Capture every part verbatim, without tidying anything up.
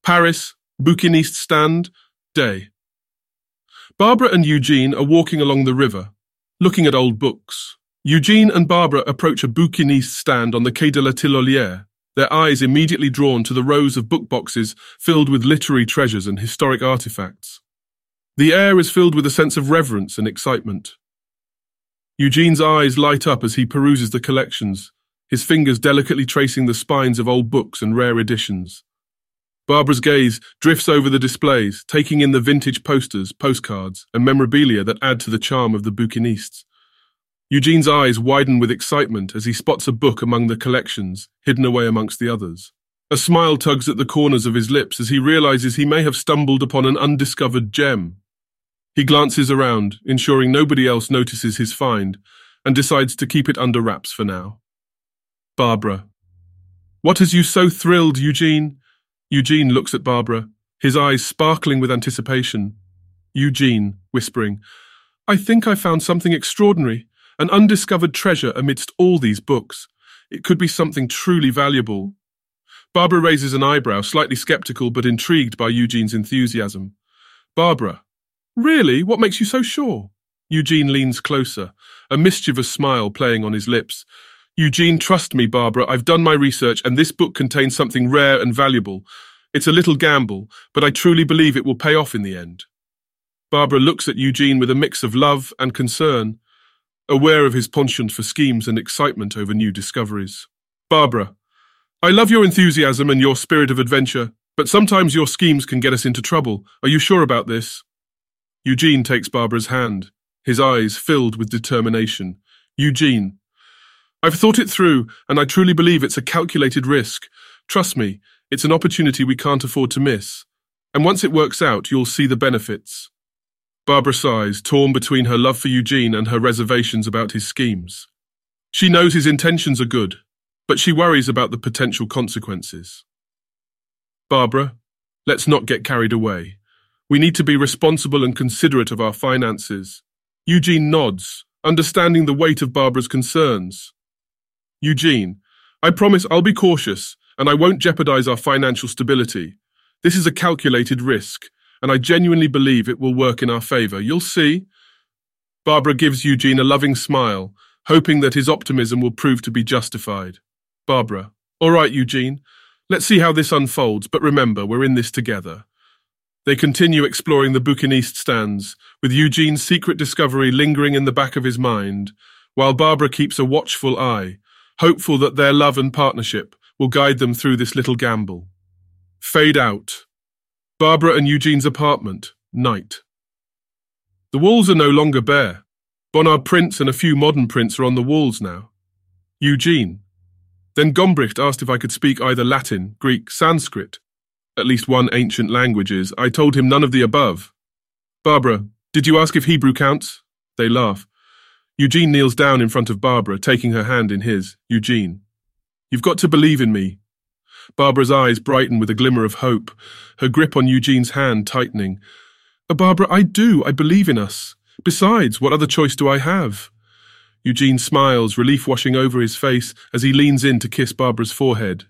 Paris, Bouquiniste stand, day. Barbara and Eugene are walking along the river, looking at old books. Eugene and Barbara approach a bouquiniste stand on the Quai de la Tillolière, their eyes immediately drawn to the rows of book boxes filled with literary treasures and historic artifacts. The air is filled with a sense of reverence and excitement. Eugene's eyes light up as he peruses the collections, his fingers delicately tracing the spines of old books and rare editions. Barbara's gaze drifts over the displays, taking in the vintage posters, postcards, and memorabilia that add to the charm of the bouquinistes. Eugene's eyes widen with excitement as he spots a book among the collections, hidden away amongst the others. A smile tugs at the corners of his lips as he realizes he may have stumbled upon an undiscovered gem. He glances around, ensuring nobody else notices his find, and decides to keep it under wraps for now. Barbara. What has you so thrilled, Eugene? Eugene looks at Barbara, his eyes sparkling with anticipation. Eugene, whispering, I think I found something extraordinary, an undiscovered treasure amidst all these books. It could be something truly valuable. Barbara raises an eyebrow, slightly skeptical but intrigued by Eugene's enthusiasm. Barbara. Really? What makes you so sure? Eugene leans closer, a mischievous smile playing on his lips. Eugene, trust me, Barbara, I've done my research and this book contains something rare and valuable. It's a little gamble, but I truly believe it will pay off in the end. Barbara looks at Eugene with a mix of love and concern, aware of his penchant for schemes and excitement over new discoveries. Barbara, I love your enthusiasm and your spirit of adventure, but sometimes your schemes can get us into trouble. Are you sure about this? Eugene takes Barbara's hand, his eyes filled with determination. Eugene, I've thought it through, and I truly believe it's a calculated risk. Trust me, it's an opportunity we can't afford to miss. And once it works out, you'll see the benefits. Barbara sighs, torn between her love for Eugene and her reservations about his schemes. She knows his intentions are good, but she worries about the potential consequences. Barbara, let's not get carried away. We need to be responsible and considerate of our finances. Eugene nods, understanding the weight of Barbara's concerns. Eugene, I promise I'll be cautious, and I won't jeopardize our financial stability. This is a calculated risk, and I genuinely believe it will work in our favor. You'll see. Barbara gives Eugene a loving smile, hoping that his optimism will prove to be justified. Barbara, all right, Eugene, let's see how this unfolds, but remember, we're in this together. They continue exploring the bouquiniste stands, with Eugene's secret discovery lingering in the back of his mind, while Barbara keeps a watchful eye, hopeful that their love and partnership will guide them through this little gamble. Fade out. Barbara and Eugene's apartment, night. The walls are no longer bare. Bonnard prints and a few modern prints are on the walls now. Eugene. Then Gombrich asked if I could speak either Latin, Greek, Sanskrit. At least one ancient languages. I told him none of the above. Barbara, did you ask if Hebrew counts? They laugh. Eugene kneels down in front of Barbara, taking her hand in his. Eugene. You've got to believe in me. Barbara's eyes brighten with a glimmer of hope, her grip on Eugene's hand tightening. Oh, Barbara, I do. I believe in us. Besides, what other choice do I have? Eugene smiles, relief washing over his face as he leans in to kiss Barbara's forehead.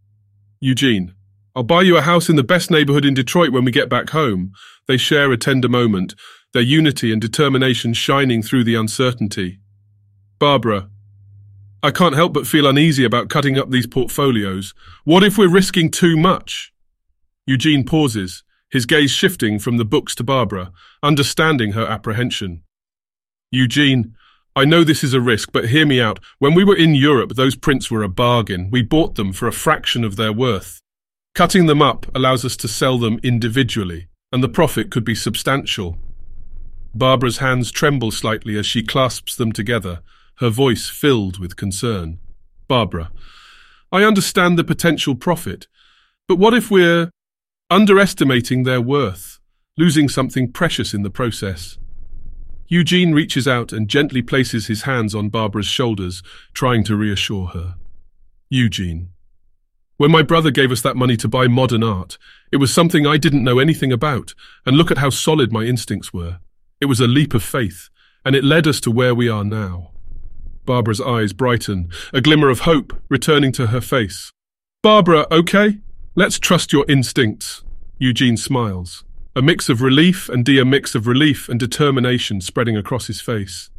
Eugene. I'll buy you a house in the best neighborhood in Detroit when we get back home. They share a tender moment, their unity and determination shining through the uncertainty. Barbara. I can't help but feel uneasy about cutting up these portfolios. What if we're risking too much? Eugene pauses, his gaze shifting from the books to Barbara, understanding her apprehension. Eugene, I know this is a risk, but hear me out. When we were in Europe, those prints were a bargain. We bought them for a fraction of their worth. Cutting them up allows us to sell them individually, and the profit could be substantial. Barbara's hands tremble slightly as she clasps them together, her voice filled with concern. Barbara, I understand the potential profit, but what if we're underestimating their worth, losing something precious in the process? Eugene reaches out and gently places his hands on Barbara's shoulders, trying to reassure her. Eugene. When my brother gave us that money to buy modern art, it was something I didn't know anything about, and look at how solid my instincts were. It was a leap of faith, and it led us to where we are now. Barbara's eyes brighten, a glimmer of hope returning to her face. Barbara, okay? Let's trust your instincts. Eugene smiles. A mix of relief and de a mix of relief and determination spreading across his face.